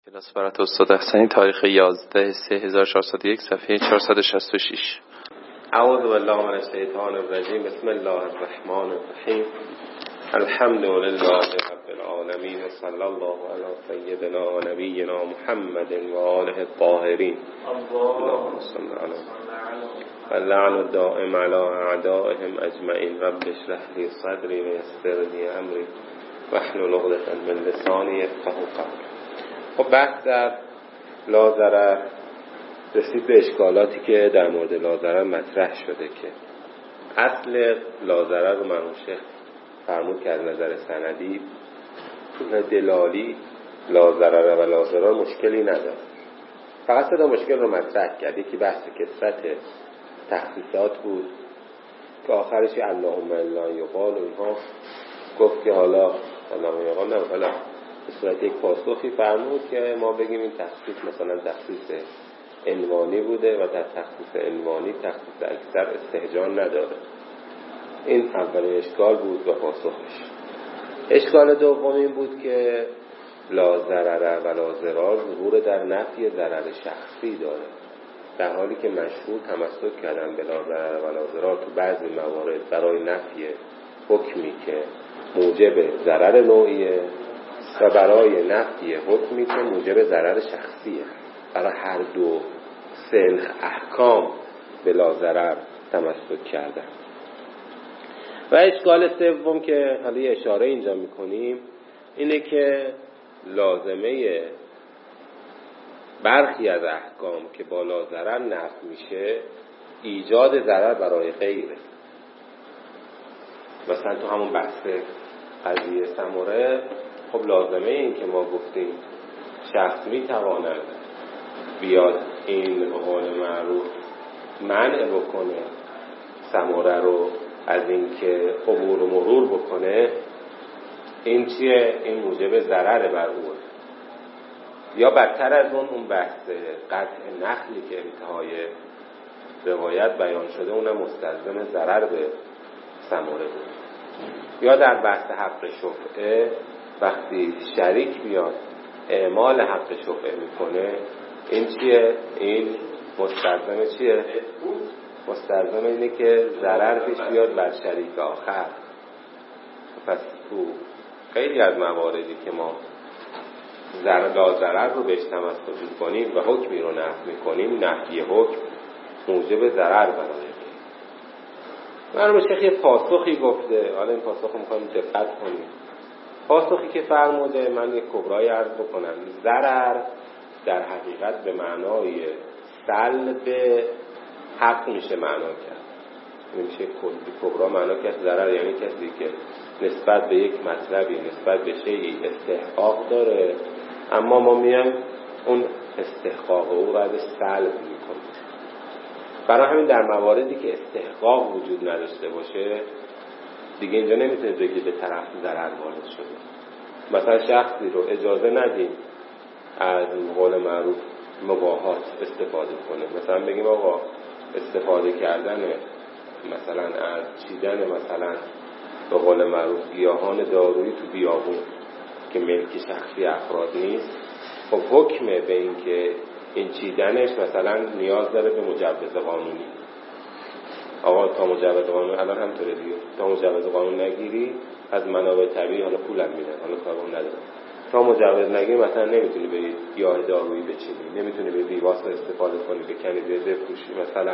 کلاس برات استاد احسانی تاریخ 11/3/1401 صفحه 466. اعوذ بالله من الشیطان الرجیم. بسم الله الرحمن الرحیم. الحمد لله رب العالمین و صلی الله علی سیدنا و نبینا محمد و آله الطاهرین. اللهم صل علی اللعن الدائم علی اعدائهم اجمعین. رب اشرح لی صدری و یسر لی امری واحلل عقدة من لسانی یفقهوا قولی. خب بحث در لا ضرر رسید به اشکالاتی که در مورد لا ضرر مطرح شده که اصل لا ضرر رو مرحوم شیخ فرمود که از نظر سندی دلالی لا ضرر و لا ضرر مشکلی نداره، فقط صدا مشکل رو مطرح کرد. یکی بحث کثرت تخصیصات بود که آخرش اللهم الا یقال و اینها گفت که حالا اللهم یقال نه، حالا به صورت یک پاسخی فرمود که ما بگیم این تخصیص مثلا تخصیص عنوانی بوده و در تخصیص عنوانی تخصیص اکثر استهجان نداره. این اولین اشکال بود و پاسخش. اشکال دوم این بود که لا ضرر و لا ضرار ظهور در نفی ضرر شخصی داره، در حالی که مشهور تمسک کردن به لا ضرر و لا ضرار تو بعضی موارد برای نفی حکمی که موجب ضرر نوعیه و برای نفی حکمی که موجب ضرر شخصیه. برای هر دو سنخ احکام به لا ضرر تمسک کردن. و اشکال سوم که حالا یه اشاره اینجا میکنیم اینه که لازمه برخی از احکام که با لا ضرر نفی میشه ایجاد ضرر برای غیره. مثلا تو همون بحث قضیه سمره، خب لازمه این که ما گفتیم شخص میتواند بیاد این قول معروف منع بکنه سمره رو از این که عبور و مرور بکنه، این چیه؟ این موجب ضرر بر او. یا بدتر از اون بحث قطع نخلی که انتهای روایت بیان شده اونم مستلزم ضرر به سمره بود. یا در بحث حق شفعه وقتی شریک بیاد اعمال حق شفعه میکنه، این چیه؟ این مستلزم چیه؟ مستلزم اینه که ضرر پیش بیاد بر شریک آخر. پس تو خیلی از مواردی که ما لا ضرر رو بهش تمسک میکنیم و حکمی رو نفی میکنیم، نفی حکم موجب ضرر برای مرحوم شیخ یه پاسخی گفته. حالا این پاسخ رو میخوایم دقت کنیم. پاسخی که فرموده من یک کبرای عرض بکنم. ضرر در حقیقت به معنای سلب حق میشه معنا کرد. میشه کبرا معنا کرد ضرر یعنی کسی که نسبت به یک مطلبی، نسبت به شیئی استحقاق داره، اما ما میایم اون استحقاق او رو ازش سلب میکنیم. برای همین در مواردی که استحقاق وجود نداشته باشه دیگه اینجا نمیتونه بگی به طرف ضرر وارد شده. مثلا شخصی رو اجازه ندیم از قول معروف مباحات استفاده کنه. مثلا بگیم آقا استفاده کردن مثلا از چیدن مثلا به قول معروف گیاهان دارویی تو بیابون که ملک شخصی افراد نیست، خب حکم به این که این چیدنش مثلا نیاز داره به مجوز قانونی. آقا تا مجوز قانونی الان همطوره دیگه، تا مجوز قانون نگیری از منابع طبیعی حالا پولم میدن، حالا کارم نداره، تا مجوز نگیری مثلا نمیتونی به گیاه دارویی بچینی، نمیتونی به دیواس استفاده کنی، بکنی بفروشی مثلا.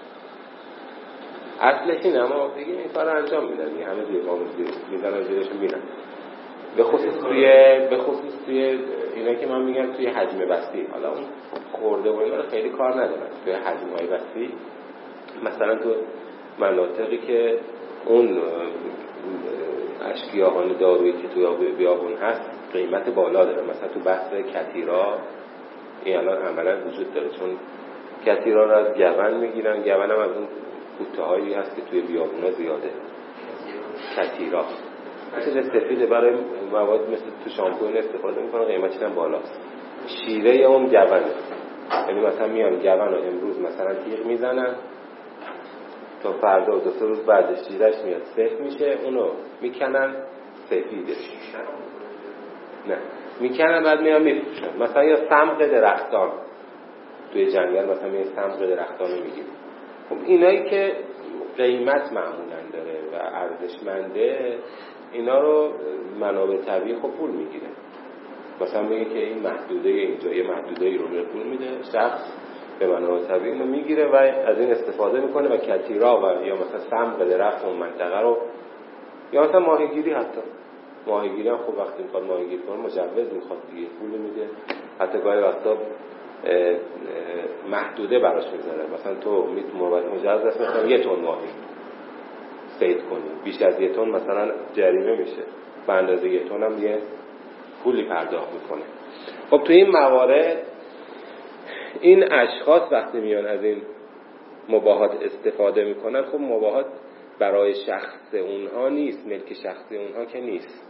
اصلش این، اما دیگه این کار رو انجام میدن، همه دیگه قانون میدن زیرشون میرن. به خصوص توی اینا که من میگم توی حجم بستی، حالا اون خورده و اینا رو خیلی کار ندارن. توی حجم‌های بستی مثلا تو مناطقی که اون اشکیاهان دارویی که توی بیابون هست قیمت بالا داره. مثلا تو بحث کتیرا این الان عملا وجود داره، چون کتیرا رو از گون میگیرن. گون هم از اون کوتاهایی هست که توی بیابونا زیاده. کتیرا مثل سفیده، برای مواد مثل تو شامپو استفاده میکنن، قیمتش هم بالاست. شیره اون گونه، یعنی مثلا میان گون رو امروز مثلا تیغ میزنن تا فردا و 2-3 روز بعد شیرهش میاد سفید میشه، اونو میکنن سفیده. نه میکنن بعد میان میفروشن. مثلا یا صمغ درختان توی جنگل، مثلا یه صمغ درختان رو میگیره. خب اینایی که قیمت معمولا داره و ارزشمنده، اینا رو منابع طبیعی خب پول میگیره. مثلا میگه که این محدوده اینجا یه محدوده‌ای رو پول میده، شخص به منابع طبیعی اینو میگیره و از این استفاده میکنه و کتیرا و یا مثلا صمغ درخت اون منطقه رو، یا مثلا ماهیگیری، حتی ماهیگیری هم خب وقتی میخواد ماهیگیری کنه مجوز میخواد دیگه، پول میده. حتی گاهی وقتا محدوده براش میذاره، مثلا تو مجوز هست مثلا 1 تن ماهی صید کنی، بیش از 1 تن مثلا جریمه میشه، به اندازه 1 تن هم یه پولی پرداخت میکنه. خب تو این موارد این اشخاص وقتی میان از این مباحات استفاده میکنن، خب مباحات برای شخص اونها نیست، ملک شخصی اونها که نیست.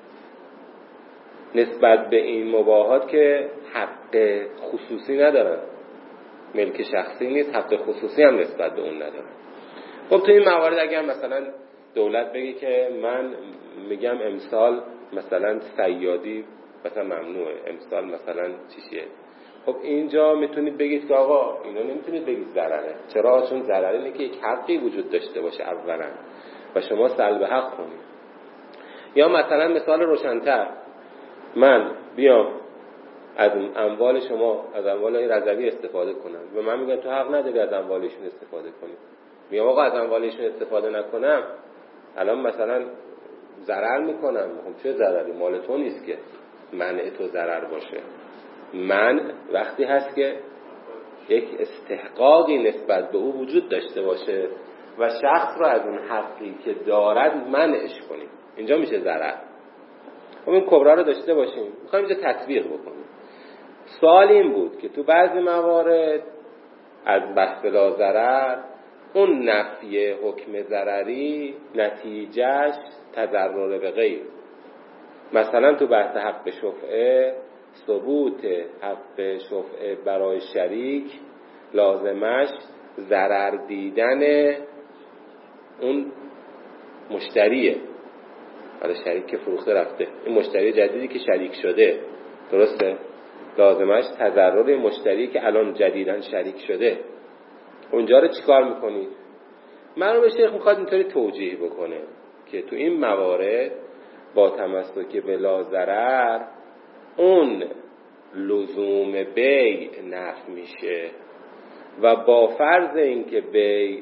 نسبت به این مباحات که حق خصوصی ندارن، ملک شخصی نیست، حق خصوصی هم نسبت به اون ندارن. خب تو این موارد اگر مثلا دولت بگه که من میگم امسال مثلا صیادی مثلا ممنوعه، امسال مثلا چیه، خب اینجا میتونید بگید که آقا اینا نمیتونید بگید ضرره. چرا؟ چون ضرره اینه که یک حقی وجود داشته باشه اولا و شما سلب حق کنید. یا مثلا مثال روشن‌تر، من بیام از اموال شما، از اموال رضوی استفاده کنم و من میگم تو حق نداری از اموالشون استفاده کنی، میگم آقا از اموالشون استفاده نکنم الان مثلا ضرر میکنم. خب چه ضرری؟ مال تو نیست که منع تو ضرر باشه. من وقتی هست که یک استحقاقی نسبت به او وجود داشته باشه و شخص رو از اون حقی که دارد منعش کنیم، اینجا میشه ضرر. خب این کبرا رو داشته باشیم، میخوایم اینجا تطبیق بکنیم. سوال این بود که تو بعضی موارد از بحث لا ضرر، اون نفی حکم ضرری نتیجهش تضرر به غیر. مثلا تو بحث حق شفعه، ثبوت حق شفعه برای شریک لازمش ضرر دیدن اون مشتریه. حالا شریک که فروخته رفته، این مشتری جدیدی که شریک شده، درسته؟ لازمش تضرر مشتری که الان جدیدن شریک شده. اونجا رو چیکار میکنید؟ مرحوم شیخ میخواد اینطوری توجیه بکنه که تو این موارد با تمسک به لا ضرر اون لزوم بیع نفی میشه و با فرض اینکه بیع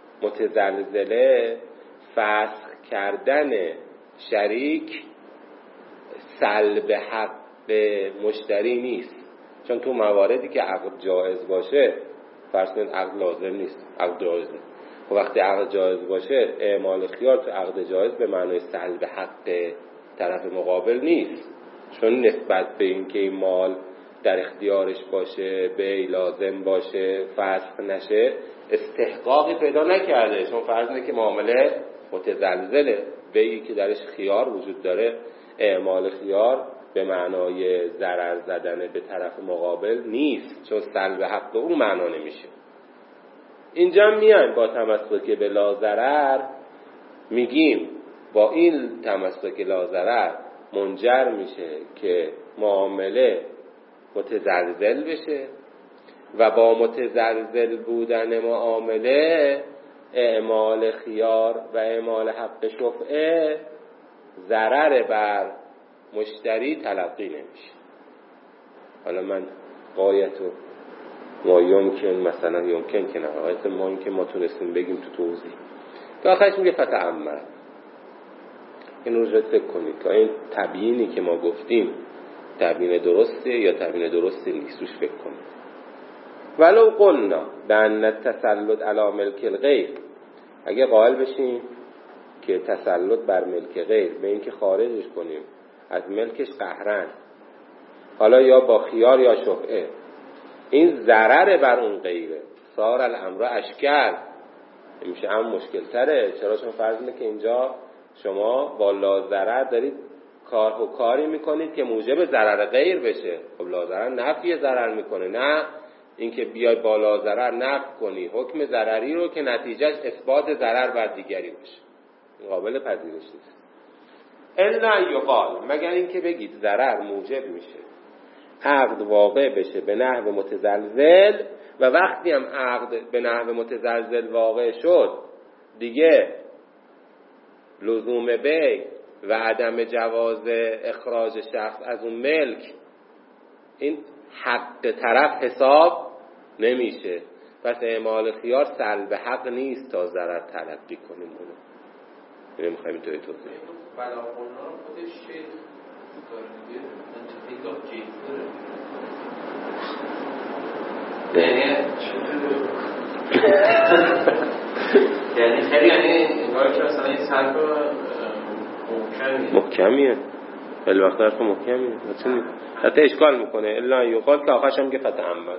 متزلزله، فسخ کردن شریک سلب حق مشتری نیست. چون تو مواردی که عقد جایز باشه، فرض کنید عقد لازم نیست، عقد جایز نیست، و وقتی عقد جایز باشه اعمال خیار تو عقد جایز به معنای سلب حق طرف مقابل نیست، چون نسبت به اینکه این مال در اختیارش باشه، بیع لازم باشه، فسخ نشه، استحقاقی پیدا نکرده. چون فرض اینه که معامله متزلزله، بیعی که درش خیار وجود داره، اعمال خیار به معنای ضرر زدن به طرف مقابل نیست، چون سلب حق به اون معنا نمیشه. اینجا میایم با تمسک به لا ضرر میگیم با این تمسک لا ضرر منجر میشه که معامله متزلزل بشه و با متزلزل بودن معامله اعمال خیار و اعمال حق شفعه ضرر بر مشتری تلقی نمیشه. حالا من قایت و ما یمکن، مثلا یمکن که نه، قایت ما این که ما تونستیم بگیم تو توضیح که آخرش میگه فتعمل. این رو فکر کنید که این تبیینی که ما گفتیم تبیین درسته یا تبیین درستی نیست، روش فکر کنید. ولو قلنا بأن التسلط علی ملک الغیر، اگه قائل بشیم که تسلط بر ملک غیر به این که خارجش کنیم از ملکش قهرن، حالا یا با خیار یا شفعه، این ضرر بر اون غیره، صار الامر اشکل، میشه هم مشکل تره. چرا؟ چون فرض اینه که اینجا شما با لا ضرر دارید کاری میکنید که موجب ضرر غیر بشه. خب لا ضرر نفی ضرر میکنه، نه اینکه بیای با لا ضرر نفی کنی حکم ضرری رو که نتیجهش اثبات ضرر بر دیگری باشه، قابل پذیرش نیست. الا ان یقال، مگر اینکه بگید ضرر موجب میشه عقد واقع بشه به نحو متزلزل، و وقتی هم عقد به نحو متزلزل واقع شد دیگه لزوم بیع و عدم جواز اخراج شخص از اون ملک این حق طرف حساب نمیشه. پس اعمال خیار سلب حق نیست تا ضرر تلقی کنیم اونو. اینو میخوایم اینطوری توضیح بدیم. بلاغ‌القرآن خودش شیخ داره میگه انتفیق آف جیز داره. یعنی خیلی یعنی انگار که مثلا این سلب محکمیه خیلی وقت حرف محکمیه حتی اشکال میکنه الا یقال که آخرش هم میگه فتعمل.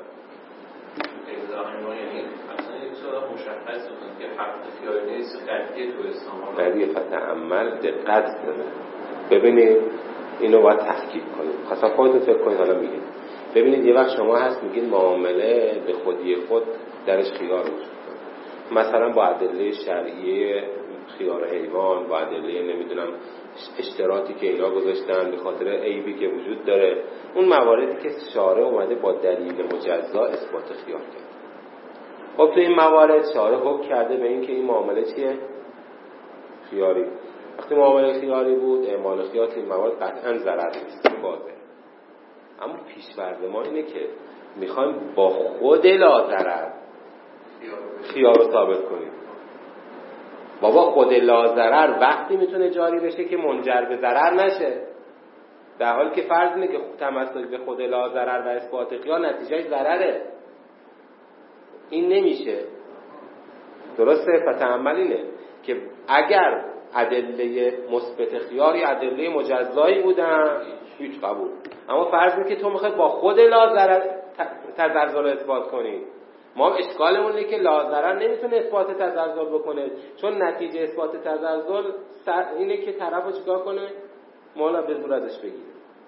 یعنی اصلا یک سوال مشخص بود که حق اختیاری نیست قطعی تو اسلام قضیه فتعمل دقت داره. ببینید اینو باید تحقیق کنید، خاصا خودتون فکر کنید. حالا میگید ببینید یه وقت شما هست میگید معامله به خودی خود درش خیار وجود داره، مثلا با ادله شرعیه خیار حیوان، با ادله نمیدونم اشتراطی که اینا گذاشتن به خاطر عیبی که وجود داره، اون مواردی که شارع اومده با دلیل مجزا اثبات خیار کرد. خب تو این موارد شارع حکم کرده به این که این معامله چیه؟ خیاری. وقتی معامله خیاری بود اعمال خیار این موارد قطعا ضرر نیست واضحه. اما پیش‌فرض ما اینه که میخوایم با خود لاضرر خیار رو ثابت کنیم. بابا خود لاضرر وقتی میتونه جاری بشه که منجر به ضرر نشه، در حالی که فرض اینه که تمسک به خود لاضرر و اثبات خیار نتیجهش ضرره. این نمیشه. درسته؟ فتعمل اینه که اگر ادله مثبت خیار یا ادله مجزایی بودن هیچ قبول، اما فرض اینه که تو میخوای با خود لاضرر تزلزل اثبات کنی. ما اشکالمون اینه که لاضرر نمیتونه اثبات تزلزل بکنه، چون نتیجه اثبات تزلزل اینه که طرفو چیکار کنه؟ مولا به زور ازش بگیره.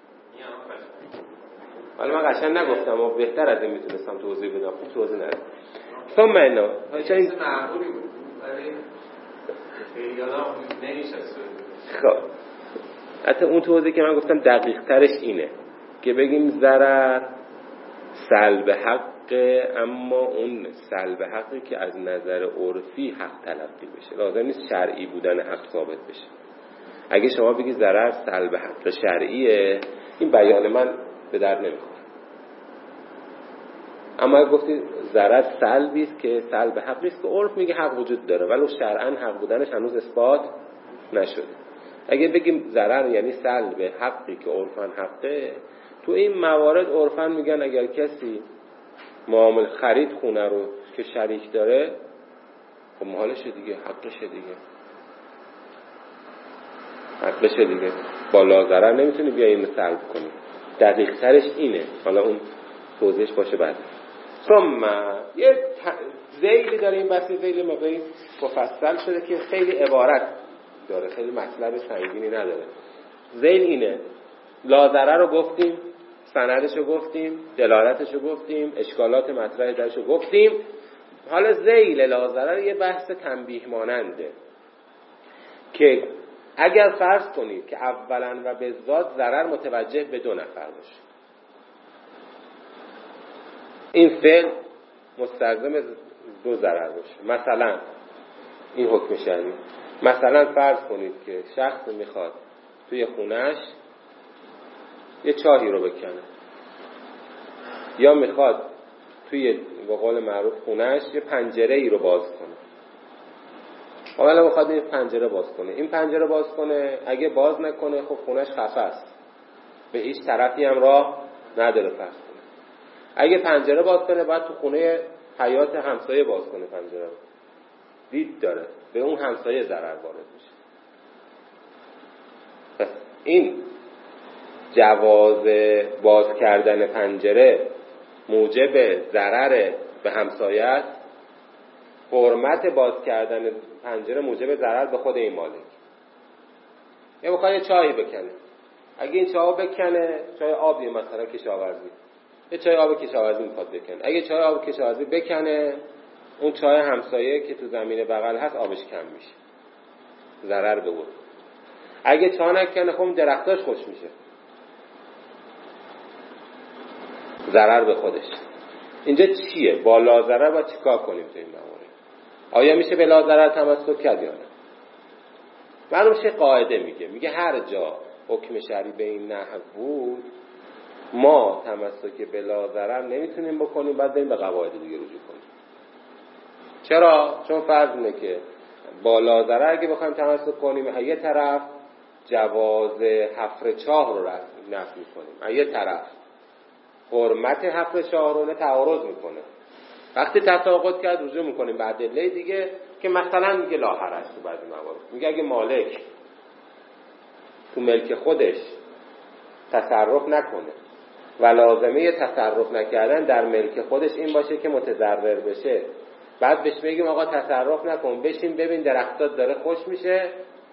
حالا من قشنگ نگفتم اما بهتر از این میتونستم توضیح بدم، خوب توضیح ندادم. ثم اینا چیز معقولی بود ولی خیلی آدم نمیشست. خب حتی اون توضیحی که من گفتم دقیق ترش اینه که بگیم ضرر سلب حقه، اما اون سلب حقی که از نظر عرفی حق تلقی بشه، لازم نیست شرعی بودن حق ثابت بشه. اگه شما بگی ضرر سلب حق شرعیه این بیان من به درد نمیخوره. اما اگه گفتی ضرر سلبی است که سلب حقی است که عرف میگه حق وجود داره ولو شرعاً حق بودنش هنوز اثبات نشده. اگه بگیم ضرر یعنی سلب حقی که عرفاً حقه، تو این موارد عرفاً میگن اگر کسی معامل خرید خونه رو که شریک داره خب محالشه دیگه، حقشه دیگه، با لاضرر نمیتونی بیای اینو سلب کنی. دقیق ترش اینه. حالا اون توضیحش باشه بعد. ثم یه ذیلی داره، این بحث ذیل مقداری مفصل شده که خیلی عبارت داره، خیلی مطلب سنگینی نداره. ذیل اینه: لاضرر رو گفتیم، سندش رو گفتیم، دلالتش رو گفتیم، اشکالات مطرح درش رو گفتیم. حالا ذیل لاضرر یه بحث تنبیه ماننده که اگر فرض کنید که اولا و به ذات ضرر متوجه به دو نفر باشه، این فعل مستلزم دو ضرر باشه. مثلا این حکم شرعی، مثلا فرض کنید که شخص میخواد توی خونهش یه چاهی رو بکنه، یا میخواد توی به قول معروف خونهش یه پنجره ای رو باز کنه. اولا میخواد این پنجره باز کنه، این پنجره باز کنه، اگه باز نکنه خب خونهش خفه است، به هیچ طرفی هم راه نداره فرض کنه. اگه پنجره باز کنه باید تو خونه حیات همسایه باز کنه، پنجره رو دید داره، به اون همسایه ضرر وارد میشه. پس این جواز باز کردن پنجره موجب ضرر به همسایه است، حرمت باز کردن پنجره موجب ضرر به خود این مالک. یا بخواد یه چایی بکنه، اگه این چای بکنه، چای آبی مثلا کشاورزی، یه چای آب کشاورزی میخواد بکنه، اگه چای آب کشاورزی بکنه، اون چای همسایه که تو زمین بغل هست آبش کم میشه، ضرر به اون. اگه چاه نکنه خب درختاش خوش میشه، ضرر به خودش. اینجا چیه؟ با لاضرر باید چیکار کنیم تو این موارد؟ آیا میشه به لاضرر تمسک کرد یا نه؟ معلوم شه قاعده میگه هر جا حکم شرعی به این نحو بود ما تمسک به لاضرر نمیتونیم بکنیم، بعد بریم به قواعد دیگه رجوع کنیم. چرا؟ چون فرض اینه که با لاضرر اگه بخوایم تمسک کنیم یه طرف جواز حفر چاه رو نفی میکنیم، یه طرف حرمت حفر چاه رو تعارض میکنه. وقتی تساقط کرد رجوع میکنیم به ادله دیگه که مثلا میگه لا حرج تو بعضی موارد. میگه اگه مالک تو ملک خودش تصرف نکنه و لازمه تصرف نکردن در ملک خودش این باشه که متضرر بشه، بعد بهش بگیم آقا تصرف نکن، بشین ببین درختات داره خوش میشه،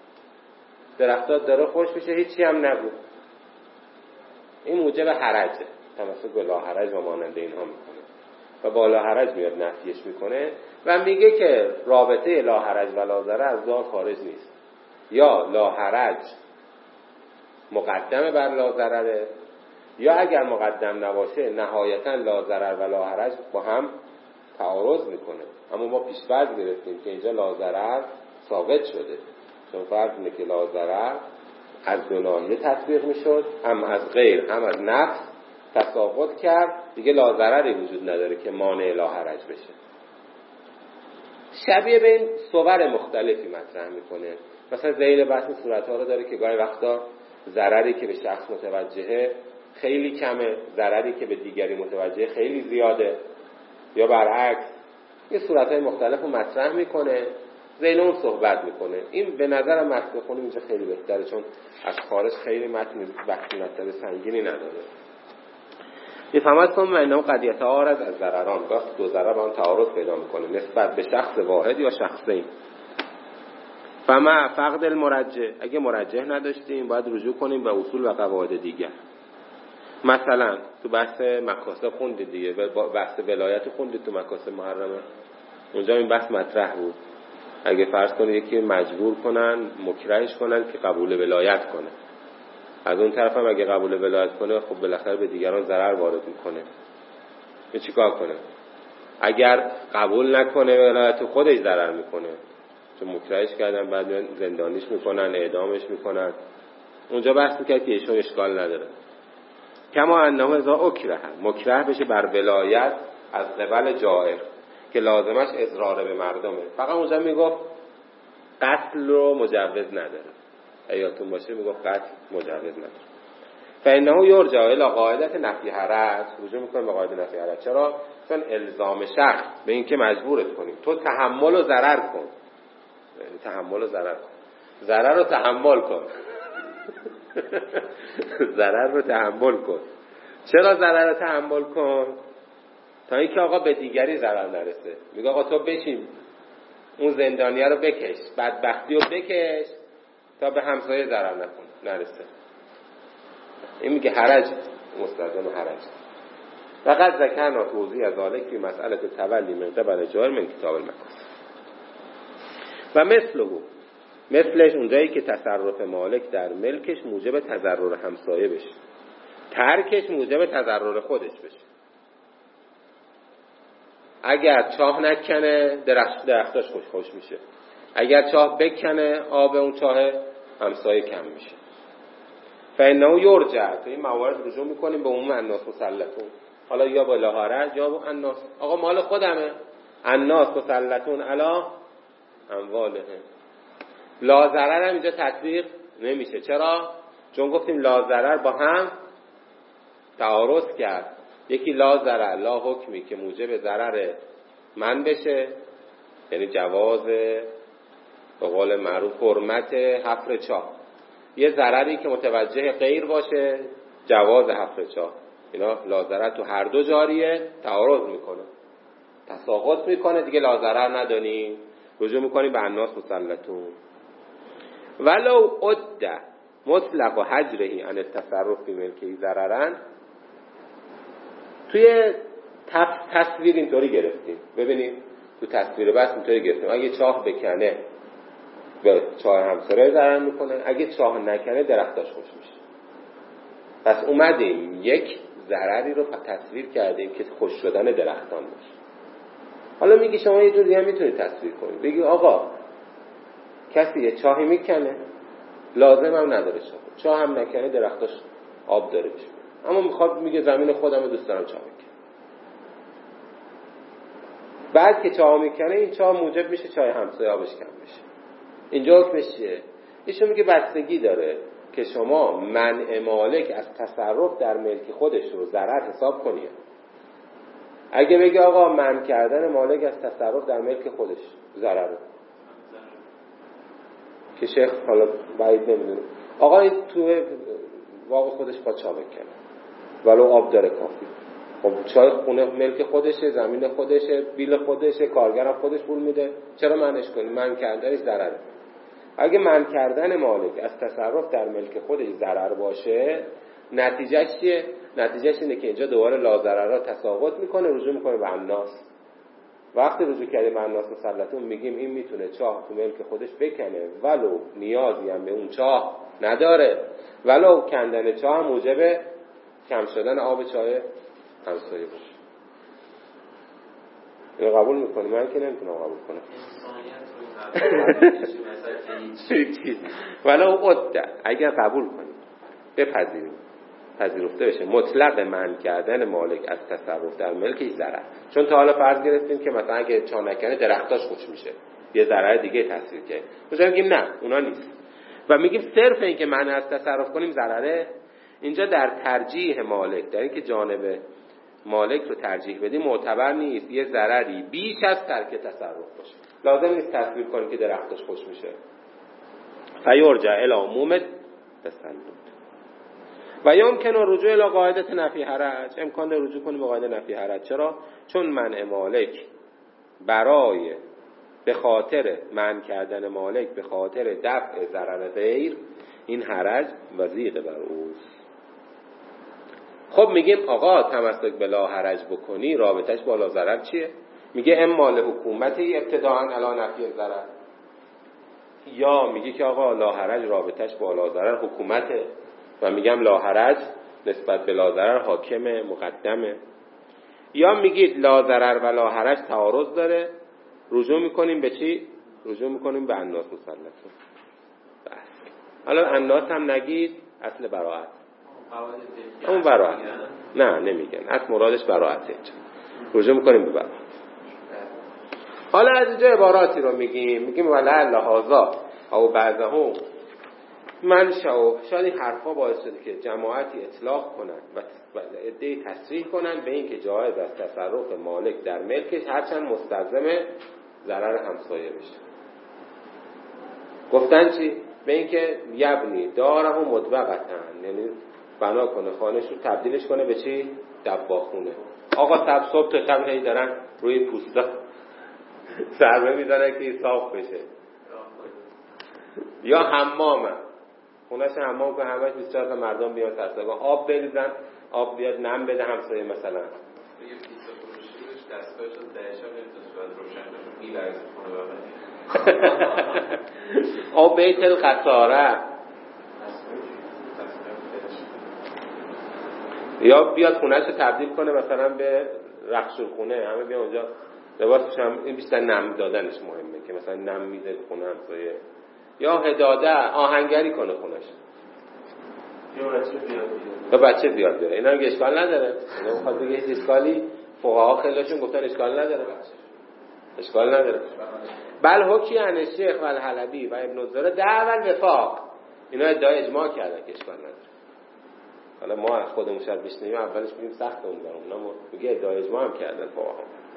هیچی هم نگو، این موجب حرجه، تمسک به لا حرج و مانند اینها میکنه و با لا حرج میاد نفیش میکنه و میگه که رابطه لا حرج و لا ضرر از دار خارج نیست، یا لا حرج مقدمه بر لا ضرره، یا اگر مقدم نباشه نهایتا لا ضرر و لا حرج با هم تعارض میکنه. اما ما پیش‌فرض گرفتیم که اینجا لا ضرر ثابت شده، چون فرض اینه که لا ضرر از دو ناحیه تطبیق میشد، هم از غیر هم از نفس تساقط کرد، دیگه لا ضرری وجود نداره که مانع لا حرج بشه. شبیه به این صور مختلفی مطرح میکنه. مثلا ذیل بحث صورت‌ها رو داره که گاهی وقتا ضرری که به شخص متوجهه خیلی کمه، ضرری که به دیگری متوجه خیلی زیاده، یا برعکس. یه صورت‌های مختلف رو مطرح میکنه، ذیل اون صحبت میکنه. این به نظرم متن بخونیم اینجا خیلی بهتره، چون از خارج خیلی متن وقتی مطلب سنگینی نداره. یفهمد کنم انه قد یتعارض از ضرران، گاه دو ضرر با هم تعارض پیدا میکنه نسبت به شخص واحد یا شخصین. فما فقد المرجح، اگه مرجح نداشتیم باید رجوع کنیم به اصول و قواعد دیگر. مثلا تو بحث مکاسب خوندید دیگه، بحث ولایت خوندید تو مکاسب محرمه، اونجا این بحث مطرح بود. اگه فرض کنید یکی مجبور کنن مکرهش کنن که قبول ولایت کنه، از اون طرف هم اگه قبول ولایت کنه خب بالاخره به دیگران ضرر وارد میکنه، این چیکار کنه؟ اگر قبول نکنه ولایت خودش ضرر میکنه، چون مکرهش کردن بعد زندانیش میکنن، اعدامش میکنن. اونجا بحث میکرد که ایشون اشکال نداره. کما انه اذا اکره، مکره بشه بر ولایت از قبل جائر که لازمش اضرار به مردمه. فقط اونجا میگفت قتل رو مجوز نداره، ایاتون باشه میگفت قتل مجوز نداره. فانه یرجع الی قاعده نفی حرج، رجوع میکنه به قاعده نفی حرج. چرا؟ چون الزام شخص به این که مجبورت کنیم تو تحمل و ضرر کن، تحمل و ضرر کن، ضرر رو تحمل کن ضرر رو تحمل کن. چرا ضرر رو تحمل کن؟ تا اینکه آقا به دیگری ضرر نرسه. میگه آقا تو بشین اون زندانیه رو بکش، بدبختی رو بکش تا به همسایه ضرر نرسه. این میگه حرج، مستلزم حرج. فقط ذکرنا توضیح از ذالک فی مسئله تولی من قبل جائر من کتاب المکاسب. و مثلش اونجایی که تصرف مالک در ملکش موجب تضرر همسایه بشه، ترکش موجب تضرر خودش بشه. اگر چاه نکنه درختاش خوش میشه، اگر چاه بکنه آب اون چاه همسایه کم میشه. فانه یرجع، تو این موارد رجوع میکنیم به عموم الناس مسلطون، حالا یا با لا حرج یا با الناس. آقا مال خودمه، الناس مسلطون علی اموالهم. لا ضرر هم اینجا تطبیق نمیشه. چرا؟ چون گفتیم لا ضرر با هم تعارض کرد. یکی لا ضرر لا حکمی که موجب ضرر من بشه، یعنی جواز به قول معروف حرمت حفر چاه. یه ضرری که متوجه غیر باشه، جواز حفر چاه. اینا لا ضرر تو هر دو جاریه، تعارض میکنه، تساقط میکنه، دیگه لا ضرر نداریم، رجوع میکنیم به الناس مسلطون. ولو عد مطلق و حجرهی عن التصرف فی ملکی ضررن. توی تصویر اینطوری گرفتیم، ببینید تو تصویر بس اینطوری گرفتیم اگه چاه بکنه به چاه همسایه ضرر میکنه، اگه چاه نکنه درختاش خوش میشه. پس اومدیم یک ضرری رو تصویر کردیم که خوش شدن درختان باشه. حالا میگی شما یه جوری هم میتونید تصویر کنید، بگی آقا کسی یه چاهی میکنه، لازم هم نداره چاه هم نکنه، درختاش آب داره بشه، اما میخواد میگه زمین خودم دوست دارم چاه میکنه. بعد که چاه میکنه این چاه موجب میشه چاه همسایه آبش کم بشه. اینجا حکمش چیه؟ ایشون میگه بستگی داره که شما منع مالک از تصرف در ملک خودش رو ضرر حساب کنید. اگه بگه آقا منع کردن مالک از تصرف در ملک خودش ضرره، که شیخ حالا بعید نمیدونه آقا تو واقع خودش با چاه بکنه ولو آب داره کافی، خب چای خونه ملک خودشه، زمین خودشه، بیل خودشه، کارگرم خودش پول میده، چرا منعش کنی؟ منع کردنش ضرره. اگه منع کردن مالک از تصرف در ملک خودش ضرر باشه، نتیجهش چیه؟ نتیجهش اینه که اینجا دوباره لازررها تساقط میکنه، رجوع میکنه به الناس. وقتی رجوع کردیم به الناس مسلطون میگیم این میتونه چاه تو ملک خودش بکنه ولو نیازی هم به اون چاه نداره، ولو کندن چاه موجب کم شدن آب چاه همسایه باشه. اینو قبول میکنی؟ من که نمیتونم قبول کنم. ولو قد اگر قبول کنیم بپذیریم پذیرفته بشه مطلق منع کردن مالک از تصرف در ملکش ضرر. چون تا حالا فرض گرفتیم که مثلا اگه چاه نکنه درختاش خوش میشه، یه ضرر دیگه تصویر کرد، مثلا میگیم نه اونا نیست و میگیم صرف این که منع از تصرف کنیم ضرره. اینجا در ترجیح مالک، در اینکه جانب مالک رو ترجیح بدیم معتبر نیست یه ضرری بیش از ترک تصرف باشه. لازم نیست تصویر کنیم که درختاش خوش میشه. فیرجع الی عموم تسلط و یمکن رجوع الی قاعده نفی حرج، امکان داره رجوع کنیم به قاعده نفی حرج. چرا؟ چون منع مالک برای به خاطر منع کردن مالک به خاطر دفع ضرر غیر، این حرج وضیق بر اوست. خب میگیم آقا تمسک به لا حرج بکنی رابطش با لا ضرر چیه؟ میگه اما لحکومتی ابتداء علی نفی ضرر، یا میگه که آقا لا حرج رابطش با لا ضرر حکومته و میگم لا حرج نسبت به لا ضرر حاکم مقدمه، یا میگید لا ضرر و لا حرج تعارض داره، رجوع میکنیم به چی؟ رجوع میکنیم به الناس مسلطون. بس حالا الناس هم نگید، اصل براءت اون براءت نه نمیگن، اصل مرادش براءته. رجوع میکنیم به براءت. حالا از اینجا عباراتی رو میگیم ولعل هذا او بعضهم منشأ، شاید این حرفا باعث شده که جماعتی اطلاق کنن و عده‌ای تصریح کنن به این که جایز است تصرف مالک در ملکش هرچند مستلزم ضرر همسایه بشه. گفتن چی؟ به این که یبنی داره و مطبقتن، یعنی بنا کنه خانه‌ش رو تبدیلش کنه به چی؟ دباخونه. آقا صبح تا شب هی دارن روی پوستا ضربه میزنن که صاف بشه. یا حمامه، خونه‌ش حمام که همش 24 تا مردم بیان سرساگاه آب بریزن، آب بیاد نم بده همسایه مثلا. یه پیسه فروشیش دستاشو دهشا نمیتونه روشن بشه میلرزه خونه ببره. آب بیت القطاره، یا بیاد خونه‌ش رو تبدیل کنه مثلا به رخشور خونه، همه بیان اونجا لباسش هم این بیشتر نم دادنش مهمه که مثلا نم میده خونه همسایه، یا هداده آهنگری کنه خونش، یا بچه بیاد بیاره. اینا هم اشکال نداره. اینا میخواد بگه هیچ اشکالی، فقها خیلیشون گفتن اشکال نداره، اشکال نداره. بل حکی عن الشیخ و الحلبی و ابن الزهر دعوی الوفاق، اینا ادعای اجماع کردن که اشکال نداره. حالا ما خودمون شاید بشنیم اولش بگیم سخت اون دارم، اونا میگه ادعای اجماع هم کردن فقها.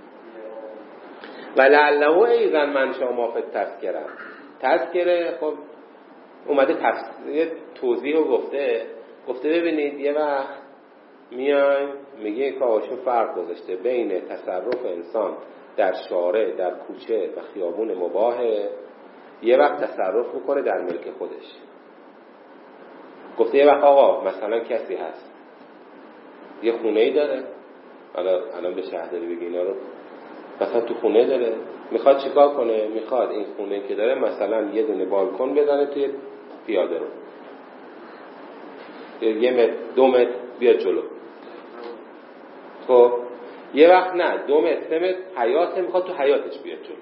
ولعله ایذا منشأ ما فی التذکره، تذکره خب اومده یه توضیح رو گفته ببینید یه وقت میایم میگه که آشون فرق گذاشته بین تصرف انسان در شارع، در کوچه و خیابون مباهه، یه وقت تصرف میکنه در ملک خودش. گفته یه وقت آقا مثلا کسی هست یه خونه‌ای داره، الان به شهرداری بگی اینا رو مثلا تو خونه داره، میخواد چیکار کنه؟ میخواد این خونه که داره مثلا یه دونه بالکن بزنه توی پیاده رو، 1 متر 2 متر بیاد جلو. خب یه وقت نه 2 متر 3 متر حیاته، میخواد تو حیاتش بیاد جلو.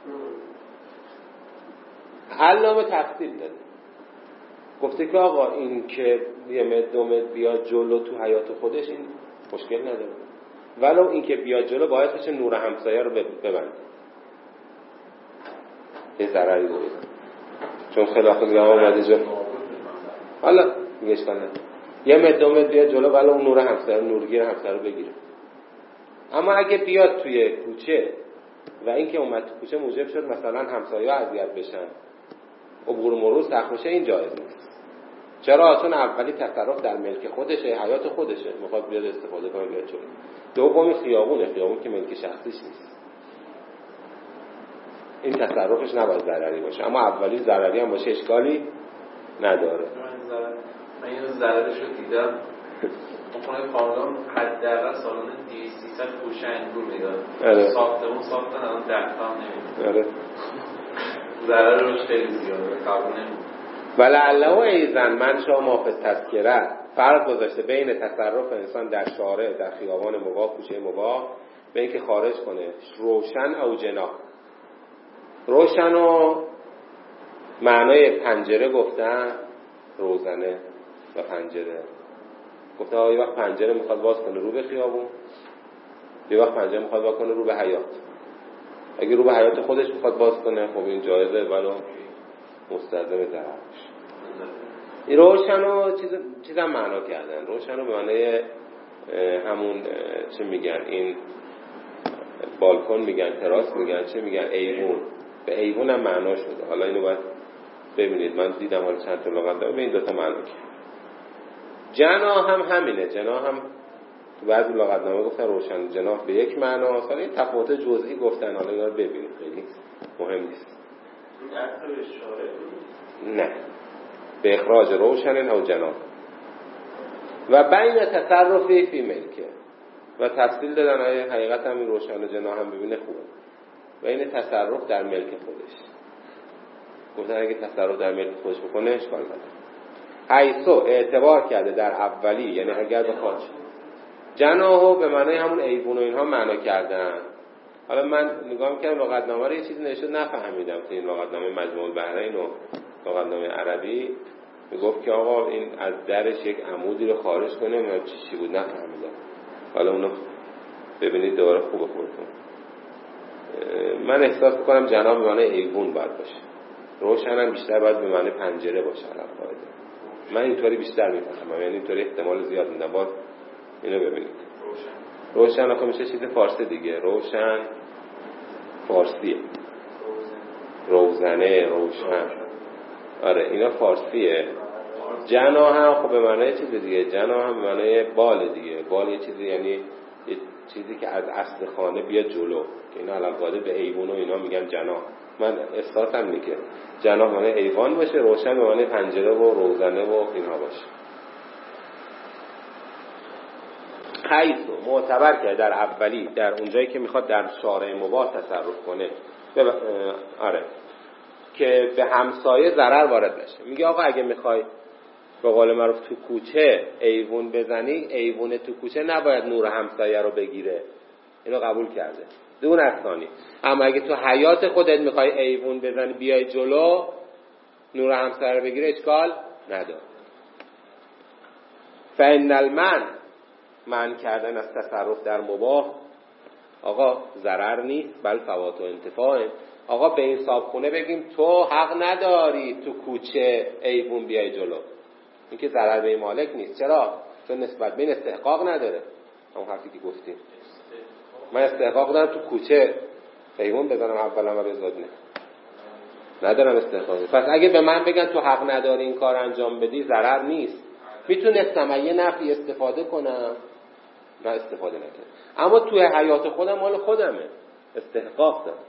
علامه تفصیل داده، گفته که آقا این که 1 متر 2 متر بیاد جلو تو حیات خودش این مشکل نداره، ولو این که بیاد جلو باعث بشه نور همسایه رو ببنده، یه ضرری رو بزن، چون خلاف میگم اومده جلو. حالا میگه اشکال نداره 1 متر 2 متر بیاد جلو ولو نور همسایه رو، نورگیر همسایه رو بگیره. اما اگه بیاد توی کوچه و این که اومد تو کوچه موجب شد مثلا همسایه‌ها اذیت بشن، عبور مرور سخت بشه، این جایز نیست. چرا؟ چون اولی تصرف در ملک خودشه، حیات خودشه، میخواد بیاد استفاده کنه بیاد جلو. دومی خیابون که ملک شخصیش نیست، این تصرفش نباید ضرری باشه. اما اولی ضرری هم باشه اشکالی نداره. من اینو ضررش رو دیدم، خونه پارلمان حداقل سالانه 200-300 گوشه انگور میداد. ساختمون ساختن الان 10 تا هم نمیده. ضررش خیلی زیاده، قبول نمی‌کنم. ولعله ایزن من شما فی تذکره فرق گذاشته بین تصرف انسان در شارع، در خیابان مباح، کوچه مباح، به اینکه خارج کنه روشن او جنا. روشن و معنای پنجره گفتن، روزنه و پنجره گفتن. یه وقت پنجره میخواد باز کنه رو به خیابون، یه وقت پنجره میخواد باز کنه رو به حیات. اگه رو به حیات خودش میخواد باز کنه خب این جایزه، ولو مستلزم ضرر میشه. این روشنو چیزا معنا کردن. روشنو به معنی همون چه میگن، این بالکن میگن، تراس میگن، چه میگن، ایوون. به ایوون هم معنا شده. حالا اینو باید ببینید، من دیدم حالا چند تا لغت داره به این دوتا معنا کرد. جناح هم همینه. جناح هم تو بعضی لغتنامه گفتن روشن جناح به یک معنا، اصلا این تفاوت جزئی گفتن. حالا اینا رو ببینید، خیلی مهم نیست. نه، به اخراج روشن او جناح و بین تصرفی فی ملکه. و تفصیل دادن آیه حقیقت هم این روشن و جناح هم ببینه خوبه. بین تصرف در ملک خودش گفتن اگه تصرف در ملک خودش بکنه اشکال نداره. حیثو اعتبار کرده در اولی، یعنی اگر بخواد جناحو به معنی همون ایوون و اینها معنا کردن. حالا من نگاه می‌کردم لغتنامه رو، یه چیزی نوشته نفهمیدم تو این لغتنامه مجموع البحرین و لغتنامه عربی، میگفت که آقا این از درش یک عمودی رو خارج کنه، من چی بود نفهمیدم. حالا اونو ببینید دوباره خوبه خودتون. من احساس می‌کنم جناح به معنی ایوون باید باشه، روشن هم بیشتر باید به معنی پنجره باشه. البته من اینطوری بیشتر میفهمم، یعنی اینطوری احتمال زیاد میدم. باز اینو ببینید. روشن آخه میشه چیز فارسی دیگه. روشن فارسیه، روزنه، روشن، آره اینا فارسیه. جناح هم خب به معنی چیز دیگه. جناح هم به معنی بال دیگه. بال یه چیزی، یعنی یه چیزی که از اصل خانه بیاد جلو، که اینا علاقه به ایوون و اینا میگن جناح. من احساسم اینه که جناح معنی ایوان باشه، روشن به معنی پنجره و روزنه و اینها باشه. حیثو معتبر کرد در اولی، در اونجایی که میخواد در شارع مباح تصرف کنه، آره، که به همسایه ضرر وارد نشه. میگه آقا اگه میخوای به قول معروف تو کوچه ایوون بزنی، ایوون تو کوچه نباید نور همسایه رو بگیره. اینو قبول کرده دون از ثانی. اما اگه تو حیات خودت میخوای ایوون بزنی بیای جلو، نور همسایه رو بگیره، اشکال نداره. فإن من کردن از تصرف در مباح آقا ضرر نیست، بل فوات و انتفاع. آقا به این صاحبخونه بگیم تو حق نداری تو کوچه ایوون بیای جلو، این که ضرر به مالک نیست. چرا؟ چون نسبت به این استحقاق نداره. همون حرفی که گفتیم، من استحقاق دارم تو کوچه ایوون بزنم اولا و بزادنه، ندارم استحقاقی. پس اگه به من بگن تو حق نداری این کار انجام بدی، ضرر نیست. میتونستم یه نفعی استفاده کنم، نه استفاده نکردم. اما توی حیات خودم مال خودمه، استحقاق دارم.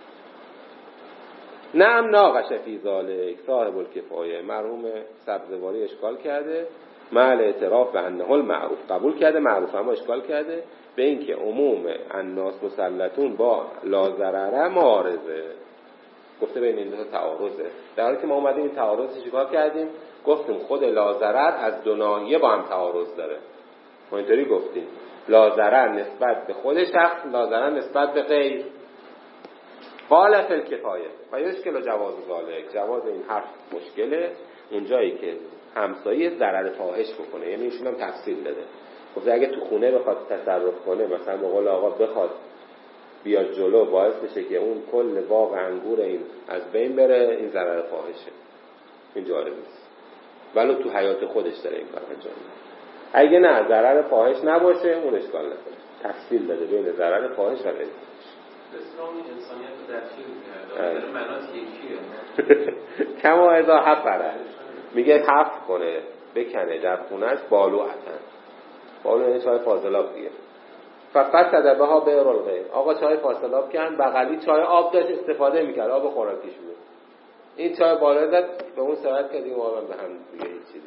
نعم ناقش فی ذالک صاحب الکفایه. مرحوم سبزواری اشکال کرده، مع الاعتراف به انه المعروف، قبول کرده معروف، اما اشکال کرده به اینکه عموم الناس مسلطون با لا ضرر معارضه. گفته بین این دو تا تعارضه، در حالی که ما اومدیم این تعارض چیکار کردیم؟ گفتیم خود لا ضرر از دو ناحیه با هم تعارض داره. ما اینطوری گفتیم لا ضرر نسبت به خود شخص، لا ضرر نسبت به غیر. قال فی الکفایه و یشکل جواز ذالک، جواز این حرف مشکله اون جایی که همسایه ضرر فاحش بکنه. یعنی ایشون هم تفصیل داده، گفته اگه تو خونه بخواد تصرف کنه، مثلا به قول آقا بخواد بیاد جلو، باعث بشه که اون کل باغ انگور این از بین بره، این ضرر فاحشه، این جالب نیست. ولی تو حیات خودش داره این کار انجام میده. اگه نه ضرر فاحش نباشه، اون اشکال نداره. تفصیل داده بین ضرر فاحش و غیر فاحش. اسلام انسانیت رو درکیل کرده، منات یکیه. کما اذا حفره، میگه حفر کنه، بکنه در خونهش بالوعتن. بالو یعنی چای فاضلاب دیگه. فقط تدبه ها به رلغه، آقا چای فاضلاب کن، بغلی چای آب داشت استفاده میکرد، آب خوراکیش بود. این چای بالا زد به اون سرعت که دیگه آبم به هم دیگه هیچی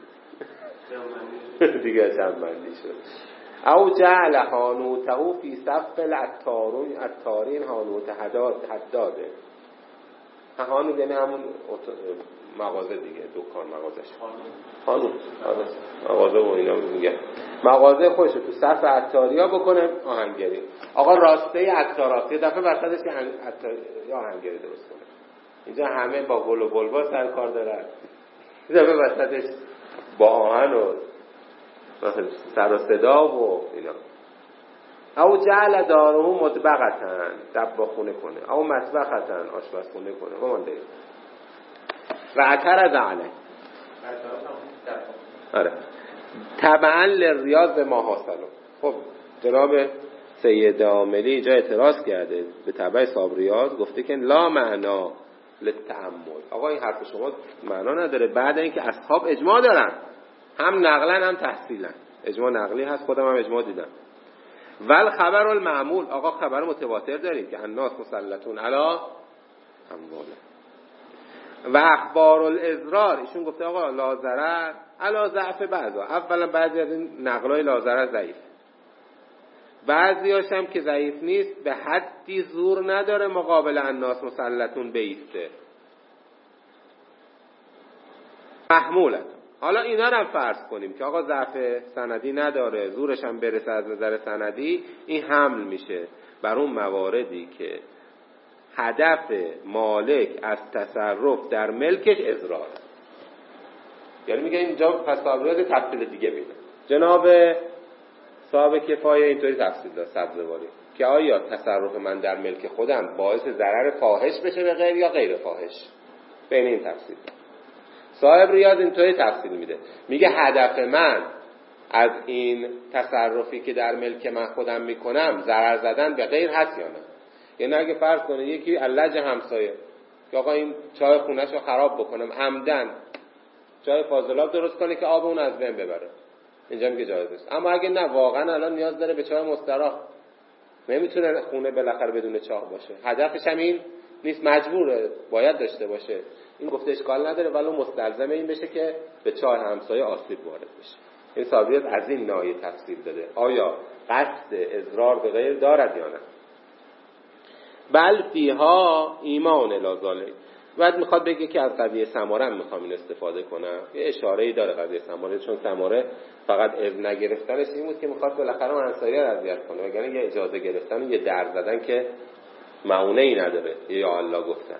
دیگه چندمندی شد. او جعل حانوته فی صف العطارین حانوت حداده. حانوت یعنی همون مغازه دیگه، دکان مغازش. حانوت مغازه و اینا میگه. مغازه خودش تو صف عطاریا بکنه آهنگری. آقا راسته عطارات یه دفعه وسطش یا آهنگری درست کنه. اینجا همه با گل و بلبل سر کار دارن. یه دفعه وسطش با آهن و سر و صدا و اینا. او جعل داره مطبقتن، دباخونه کنه، او مطبختن، آشپزخونه کنه. بمانده و اعترض علیه. آره طبعا للریاض به ما حاصلو. خب جناب سید عاملی جا اعتراض کرده به تبع صاحب ریاض، گفته که لا معنا للتأمل. آقا این حرف شما معنا نداره بعد اینکه اصحاب اجماع دارن، هم نقلا هم تحصیلا. اجماع نقلی هست، خودم هم اجماع دیدم. ول خبر المعمول، آقا خبر متواتر داریم که الناس مسلطون علی امواله. و اخبار الاضرار، ایشون گفته آقا لا ضرر علی ضعف بعضا. اولا بعضی از این نقلای لا ضرر ضعیف، بعضیاش هم که ضعیف نیست به حدی زور نداره مقابل الناس مسلطون بیسته. محموله. حالا اینا رو هم فرض کنیم که آقا ضعف سندی نداره، زورش هم برسه از نظر سندی، این حمل میشه بر اون مواردی که هدف مالک از تصرف در ملکش اضرار. یعنی میگه اینجا پس صاحب تفصیل دیگه میده. جناب صاحب کفایه اینطوری تفصیل داد سبزواری که آیا تصرف من در ملک خودم باعث ضرر فاحش بشه به غیر یا غیر فاحش. بین این تفصیل صاحب ریاض اینطوری تفصیل میده، میگه هدف من از این تصرفی که در ملک من خودم میکنم ضرر زدن به غیر هست یا نه. یعنی اگه فرض کنه یکی علج همسایه که آقا این چای خونه‌شو خراب بکنم عمدن، چای فاضلاب درست کنه که آب اون از بین ببره، اینجا میگه جایز نیست. اما اگه نه واقعا الان نیاز داره به چای مستراح، نمیتونه خونه بالاخره بدون چاه باشه، هدفش هم این نیست، مجبوره باید داشته باشه، این گفته اشکال نداره ولی مستلزم این بشه که به چاه همسایه آسیب وارد بشه. این صاحبیت از این ناحیه تفصیل داده آیا قصد اضرار به غیر دارد یا نه. بل فیها ایمان الازاله. بعد میخواد بگه که از قضیه سماره هم میخوام این استفاده کنم، یه اشاره‌ای داره قضیه سماره، چون سماره فقط اذن نگرفتنش این بود که میخواد بالاخره منصریه رو اذیت کنه، وگرنه یه اجازه گرفتن و یه در زدن که معونه‌ای نداره. یا الله گفتن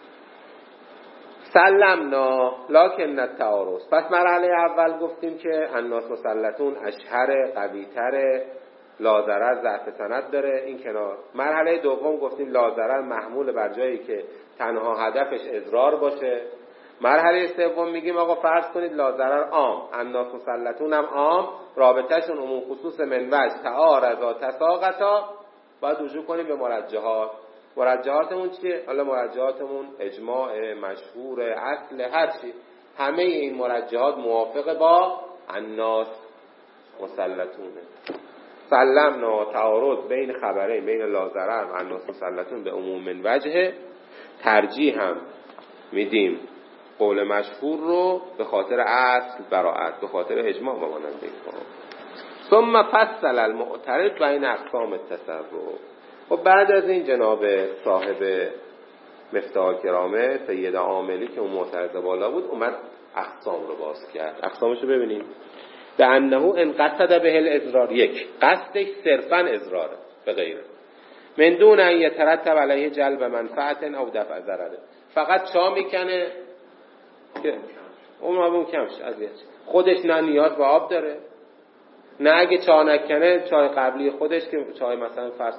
سلمنا لکن التعارض. پس مرحله اول گفتیم که الناس مسلطون اشهر قوی‌تر، لا ضرر ضعف سند داره، این کنار. مرحله دوم گفتیم لا ضرر محمول بر جایی که تنها هدفش اضرار باشه. مرحله سوم میگیم آقا فرض کنید لا ضرر عام، الناس مسلطون هم عام، رابطهشون عموم خصوص من وجه تعارضا تساقطا، باید رجوع کنیم به مرجحات. مرجحاتمون چیه؟ حالا مرجحاتمون اجماع مشهور اصل هر چی، همه این مرجحات موافق با الناس مسلطونه. سلمنا تعارض بین خبرین بین لا ضرر و الناس مسلطون به عموم من وجه، ترجیح هم میدیم قول مشهور رو به خاطر اصل براعت، به خاطر اجماع و مانند این. ثم فصل المعترض بین اقسام التصرف. و بعد از این جناب صاحب مفتاح کرامه سید عاملی که اون معترض بالا بود اومد اقسام رو باز کرد. اقسامش رو ببینیم. به انه ان قصد به الاضرار، یک، قصدش صرفا اضراره به غیره، من دون ان یترتب علیه جلب منفعت او دفع ضرر، فقط چا میکنه که اون کمش اذیت، خودش نه نیاز به آب داره، نه اگه چا نکنه چای قبلی خودش که چای مثلا فرض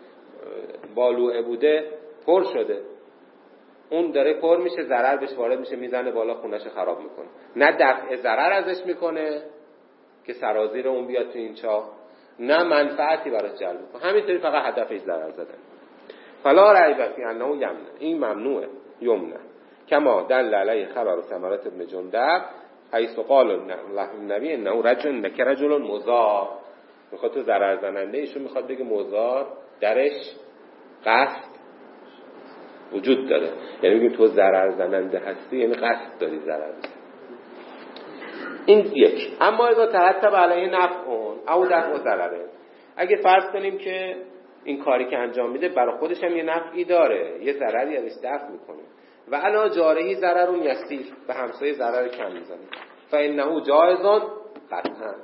بالوعه بوده پر شده، اون داره پر میشه، ضرر بهش وارد میشه، میزنه بالا، خونش خراب میکنه، نه دفع ضرر ازش میکنه که سرازیر اون بیاد تو این چاه، نه منفعتی براش جلب میکنه، همینطوری فقط هدفش ضرر زدن. فلا ریب فی انه یمنع، این ممنوعه، یمنع کما دل علیه خبر ثمرات ابن جندب حیث قال النبی انه رجل مضار. میخواد تو ضرر زننده، ایشون میخواد بگه مضار درش قصد وجود داره، یعنی میگیم تو ضرر زننده هستی یعنی قصد داری ضرر بزنی. این یک. اما اذا ترتب علیه نفع او دفع ضرره، اگه فرض کنیم که این کاری که انجام میده برای خودش هم یه نفعی داره، یه ضرری ازش دفع میکنه، و علا جارهی ضرر یسیر، به همسایه ضرر کم میزنه، فانه جایز قطعا.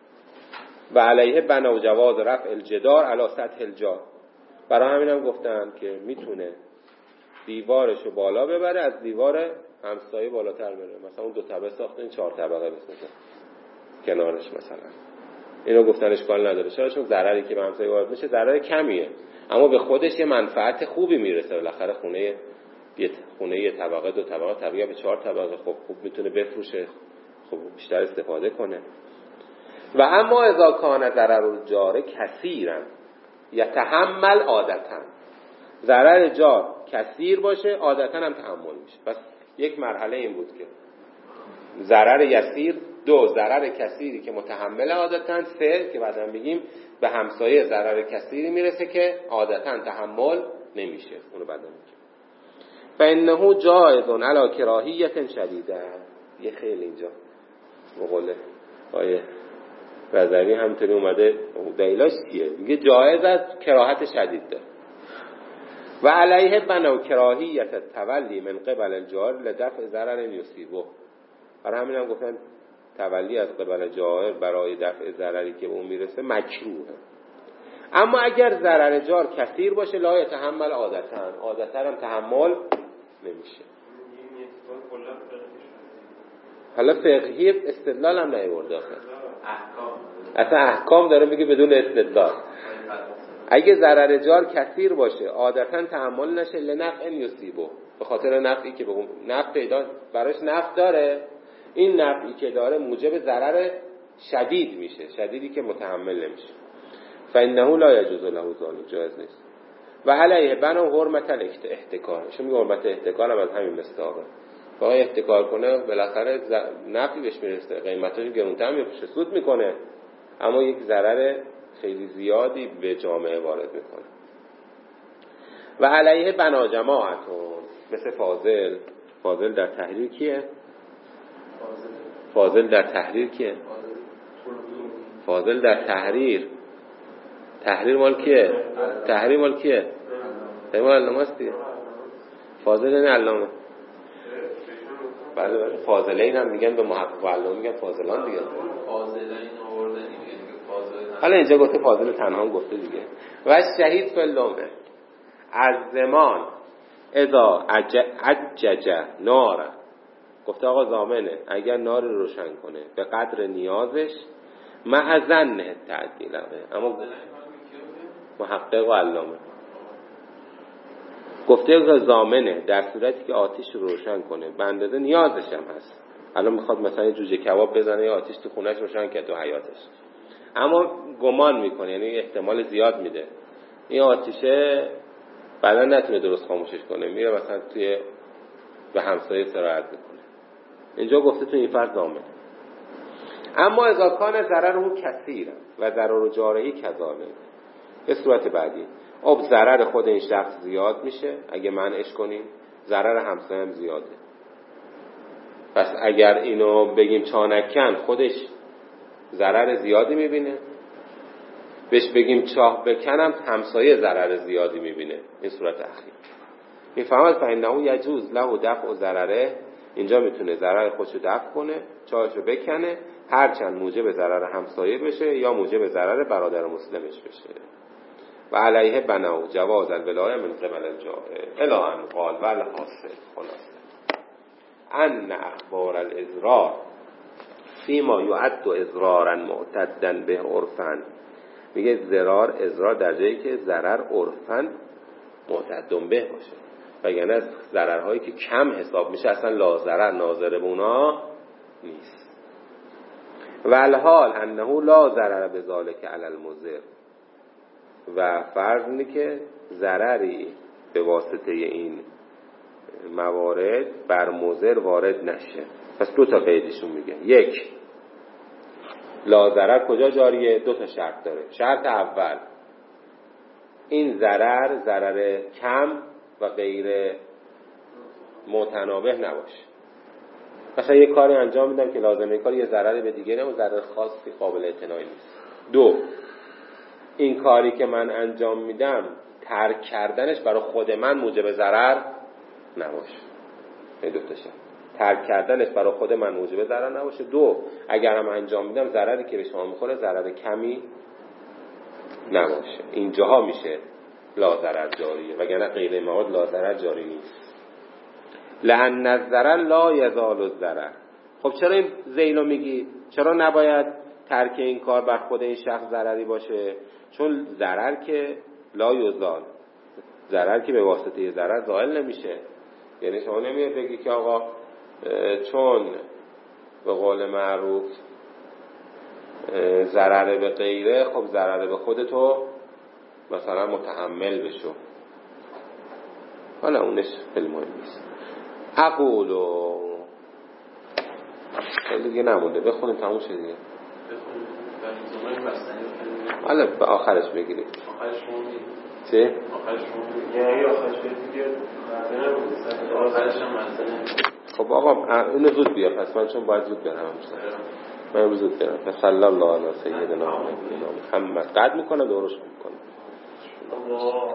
و علیه بنا جواز رفع الجدار علی سطح الجار، برای همین هم گفتن که میتونه دیوارشو بالا ببره، از دیوار همسایه بالاتر بره، مثلا اون 2 طبقه ساخته این 4 طبقه بسازه کنارش مثلا، اینو گفتن اشکال نداره، چون ضرری که به همسایه وارد میشه ضرر کمیه، اما به خودش یه منفعت خوبی میرسه، بالاخره خونه یه طبقه 2 طبقه تبدیل به 4 طبقه، خب خوب میتونه بفروشه، خب بیشتر استفاده کنه. و اما اذا کان ضرر الجار کثیرا یتحمل عادتا، ضرر جار کثیر باشه عادتا هم تحمل میشه. پس یک مرحله این بود که ضرر یسیر، 2 ضرر کثیری که متحمل عادتا، 3 که بعداً بگیم به همسایه ضرر کثیری میرسه که عادتا تحمل نمیشه، اونو بعداً میگیم. فانه جائز علی کراهیه شدیده. یه خیلی اینجا مقوله آیه رضوی همینطوری اومده، دلیلاش چیه؟ میگه جایز از کراهت شدید داره. و علیه بنا کراهیت تولی من قبل الجار لدفع ضرر یصیبه، برای همین هم گفتن تولی از قبل جار برای دفع ضرری که به اون میرسه مکروهه. اما اگر ضرر جار کثیر باشه لا یتحمل عادتا هم تحمل نمیشه. حالا فقهی استدلال هم نیورده آخه، اصلا احکام داره میگه بدون استدلال. اگه ضرر جار کثیر باشه عادتا تحمل نشه لنفع یصیبه، به خاطر نفعی که به اون نفع پیدا براش نفع داره، این نفعی که داره موجب ضرر شدید میشه، شدیدی که متحمل نمیشه. فانه لا یجوز له ذلک، جایز نیست. و علیه بنا حرمت الاحتکار، چون میگه حرمت احتکار هم از همین مستاقه، فقط احتکار کنه بالاخره نفعی بهش میرسه، قیمتش گرونتر میشه، سود میکنه، اما یک ضرر خیلی زیادی به جامعه وارد میکنه. و علیه بنا جماعتون، مثل فاضل در تحریر کیه؟ فاضل در تحریر کیه؟ فاضل در تحریر مال کیه؟ تحریر مال کیه؟ تحریر مال علامه است دیگه. فاضل یعنی علامه. بله فاضلین هم میگن، به محقق و علامه میگن فاضلان دیگه. فاضلین آوردنی میگن فاضل، حالا اینجا گفته فاضل تنها هم گفته دیگه. و شهید فلومه از زمان اذا عجج نار، گفته آقا ضامنه اگر نار روشن کنه به قدر نیازش مع ظن تعدیل، اما محقق و علامه گفته ضامنه در صورتی که آتش روشن کنه به اندازه نیازش هم هست. الان میخواد مثلا جوجه کباب بزنه یا آتش تو خونهش روشن کرد تو حیاتش، اما گمان میکنه، یعنی احتمال زیاد میده این آتشه بعدا نتونه درست خاموشش کنه، میره مثلا توی به همسایه سرایت میکنه. اینجا گفته تو این فرض ضامنه. اما اذا کان ضرره کثیر و ضرر جارهی کذالک، به صورت بعدی اب ضرر خود این شخص زیاد میشه اگه منعش کنیم، ضرر همسایه هم زیاده. پس اگر اینو بگیم چانکن خودش ضرر زیادی میبینه، بهش بگیم چاه بکنم همسایه ضرر زیادی میبینه. این صورت اخیر میفهمد فإنه یجوز له دفع ضرره، اینجا میتونه ضرر خودشو دفع کنه، چاهشو بکنه، هرچند موجب ضرر همسایه بشه یا موجب ضرر برادر مسلمش بشه. و علیه بناو جواز الولایه من قبل الجاهل الی ان قال والحاصل خلاصه ان اخبار الازرار فیما یعد اضرارا معتدا به عرفا. میگه ازرار در جایی که ضرر عرفا معتد به باشه، وگرنه ضررهایی که کم حساب میشه اصلا لا ضرر ناظر به اونا نیست. والحال انه لا ضرر بذلک علی المضر، و فرض اینه که ضرری به واسطه این موارد بر مضر وارد نشه. پس دو تا قیدشون میگه. یک، لا ضرر کجا جاریه؟ دو تا شرط داره. شرط اول این ضرر کم و غیر متنابه نباشه. مثلا یه کاری انجام میدم که لازمه کار یه ضرری به دیگری و ضرر خاصی قابل اعتنایی نیست. دو، این کاری که من انجام میدم ترک کردنش برای خود من موجب ضرر نباشه. این دو تا شرط. ترک کردنش برای خود من موجب ضرر نباشه. دو، اگر هم انجام میدم ضرری که به شما میخوره ضرر کمی نباشه. اینجاها میشه لا ضرر جاریه، وگرنه غیر مواد لا ضرر جاری نیست. لأن الضرر لا یزال الضرر. خب چرا این ذیلو میگی؟ چرا نباید ترک این کار بر خود این شخص ضرری باشه؟ چون ضرر که لا یزال، ضرر که به واسطه ضرر زائل نمیشه. یعنی شما نمیاد بگی که آقا چون به قول معروف ضرر به غیره، خب ضرر به خودتو مثلا متحمل بشو. حالا اونش خیلی مهم نیست. اقولو خیلی دیگه نمونده، بخونیم تموم شد دیگه. حالا به آخرش بگیریم. آخرش موندی؟ چه؟ آخرش موندی؟ یعنی آخرش بگیریم آخرش هم مسئله. خب آقا اینو زود بیار، پس من چون باید زود برم من امروز زود برم. صلی الله علی سیدنا محمد. قد میکنه دورش میکنه.